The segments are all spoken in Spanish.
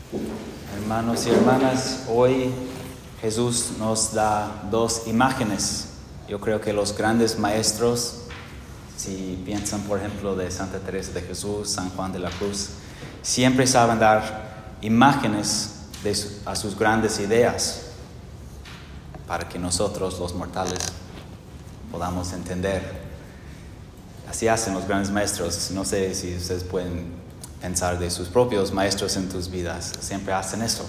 Hermanos y hermanas, hoy Jesús nos da dos imágenes. Yo creo que los grandes maestros, si piensan por ejemplo de Santa Teresa de Jesús, San Juan de la Cruz, siempre saben dar imágenes a sus grandes ideas para que nosotros los mortales podamos entender. Así hacen los grandes maestros. No sé si ustedes pueden pensar de sus propios maestros en tus vidas. Siempre hacen eso.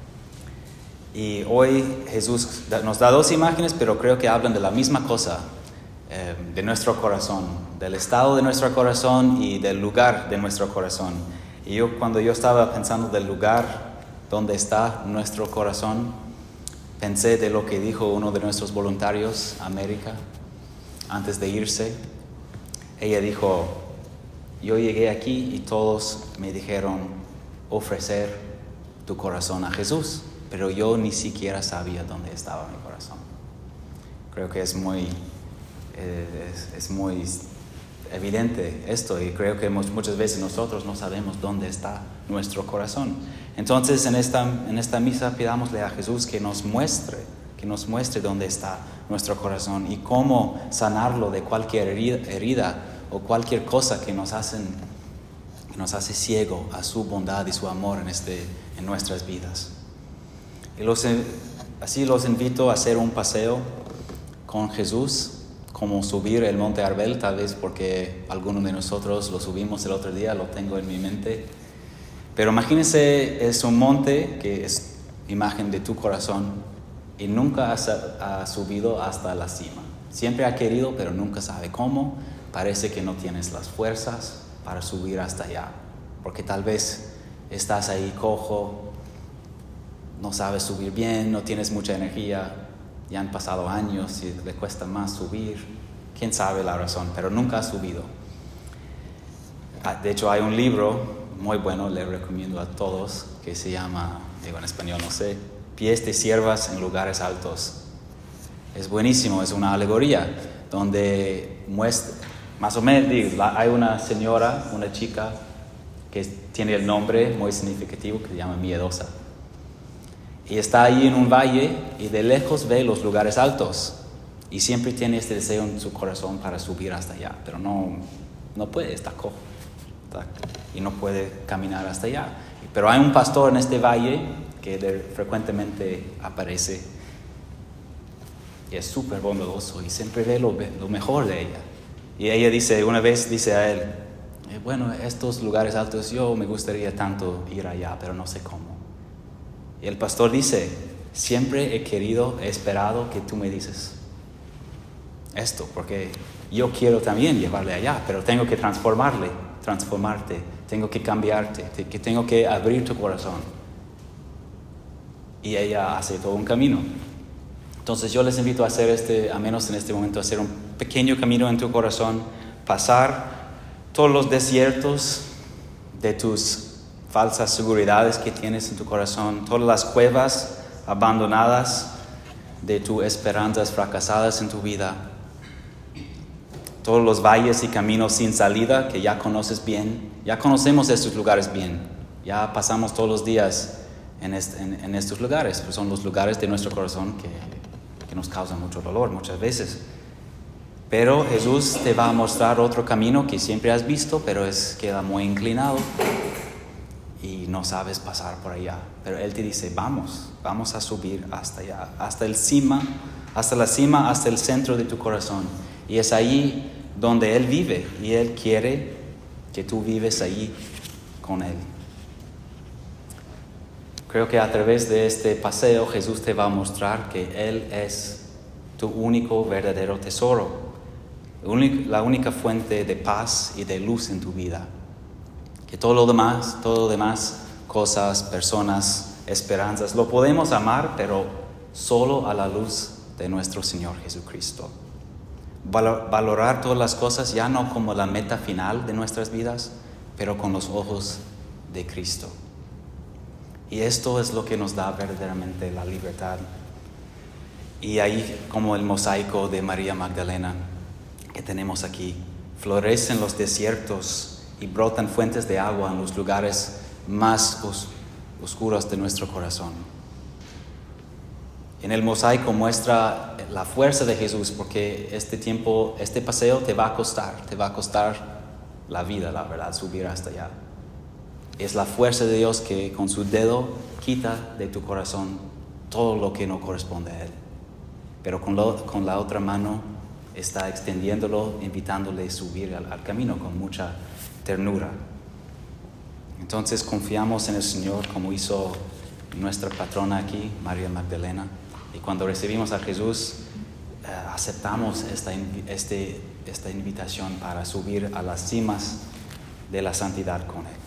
Y hoy Jesús nos da dos imágenes, pero creo que hablan de la misma cosa, de nuestro corazón, del estado de nuestro corazón y del lugar de nuestro corazón. Y cuando yo estaba pensando del lugar donde está nuestro corazón, pensé de lo que dijo uno de nuestros voluntarios, América, antes de irse. Ella dijo: yo llegué aquí y todos me dijeron ofrecer tu corazón a Jesús, pero yo ni siquiera sabía dónde estaba mi corazón. Creo que es muy evidente esto, y creo que muchas veces nosotros no sabemos dónde está nuestro corazón. Entonces en esta misa pidámosle a Jesús que nos muestre dónde está nuestro corazón y cómo sanarlo de cualquier herida o cualquier cosa que nos hace ciego a su bondad y su amor en nuestras vidas. Y así los invito a hacer un paseo con Jesús, como subir el Monte Arbel, tal vez porque algunos de nosotros lo subimos el otro día, lo tengo en mi mente. Pero imagínense, es un monte que es imagen de tu corazón y nunca ha subido hasta la cima. Siempre ha querido, pero nunca sabe cómo. Parece que no tienes las fuerzas para subir hasta allá, porque tal vez estás ahí cojo, no sabes subir bien, no tienes mucha energía, ya han pasado años y le cuesta más subir. Quién sabe la razón, pero nunca has subido. De hecho, hay un libro muy bueno, le recomiendo a todos, que se llama, digo en español no sé, Pies de siervas en lugares altos. Es buenísimo, es una alegoría donde muestra, más o menos, hay una señora, una chica que tiene el nombre muy significativo que se llama Miedosa. Y está ahí en un valle y de lejos ve los lugares altos. Y siempre tiene este deseo en su corazón para subir hasta allá. Pero no puede, está cojo. Y no puede caminar hasta allá. Pero hay un pastor en este valle que frecuentemente aparece. Y es súper bondadoso y siempre ve lo mejor de ella. Y ella una vez dice a él: bueno, estos lugares altos yo me gustaría tanto ir allá, pero no sé cómo. Y el pastor dice: siempre he esperado que tú me dices esto, porque yo quiero también llevarle allá, pero tengo que transformarte, tengo que cambiarte, que tengo que abrir tu corazón. Y ella hace todo un camino. Entonces yo les invito a hacer a menos en este momento, hacer un pequeño camino en tu corazón, pasar todos los desiertos de tus falsas seguridades que tienes en tu corazón, todas las cuevas abandonadas de tus esperanzas fracasadas en tu vida, todos los valles y caminos sin salida que ya conoces bien. Ya conocemos estos lugares bien, ya pasamos todos los días en estos lugares, pues son los lugares de nuestro corazón que nos causan mucho dolor muchas veces. Pero Jesús te va a mostrar otro camino que siempre has visto, pero queda muy inclinado y no sabes pasar por allá. Pero Él te dice: vamos a subir hasta allá, hasta la cima, hasta el centro de tu corazón. Y es ahí donde Él vive y Él quiere que tú vives ahí con Él. Creo que a través de este paseo Jesús te va a mostrar que Él es tu único verdadero tesoro, la única fuente de paz y de luz en tu vida. Que todo lo demás, cosas, personas, esperanzas, lo podemos amar, pero solo a la luz de nuestro Señor Jesucristo. Valorar todas las cosas ya no como la meta final de nuestras vidas, pero con los ojos de Cristo. Y esto es lo que nos da verdaderamente la libertad. Y ahí, como el mosaico de María Magdalena que tenemos aquí, florecen los desiertos y brotan fuentes de agua en los lugares más oscuros de nuestro corazón. En el mosaico muestra la fuerza de Jesús, porque este paseo te va a costar la vida, la verdad, subir hasta allá. Es la fuerza de Dios que con su dedo quita de tu corazón todo lo que no corresponde a Él. Pero con la otra mano está extendiéndolo, invitándole a subir al camino con mucha ternura. Entonces confiamos en el Señor como hizo nuestra patrona aquí, María Magdalena. Y cuando recibimos a Jesús, aceptamos esta invitación para subir a las cimas de la santidad con Él.